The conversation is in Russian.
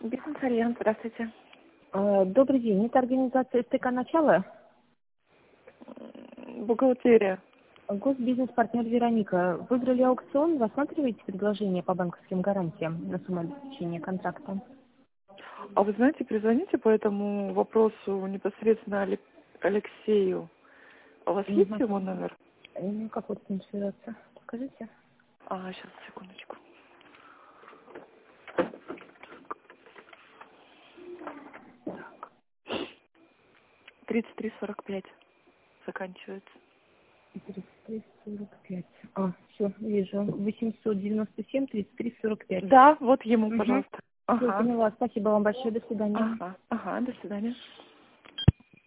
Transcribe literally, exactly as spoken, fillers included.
Бизнес-альянс, здравствуйте. Э, Добрый день, это организация СТК «Начало». М, Бухгалтерия. Госбизнес-партнер Вероника. Выиграли аукцион, рассматриваете предложение по банковским гарантиям на сумму обеспечения контракта? А вы знаете, перезвоните по этому вопросу непосредственно Алек- Алексею. А у вас есть Угу. его номер? Ну, как вот с ним связаться? Скажите. А, сейчас, секундочку. тридцать три сорок пять заканчивается. тридцать три сорок пять. А, все, вижу. восемьсот девяносто семь тридцать три сорок пять. Да, вот ему, Угу. пожалуйста. Все, Ага, поняла. Спасибо вам большое. До свидания. ага, ага, до свидания.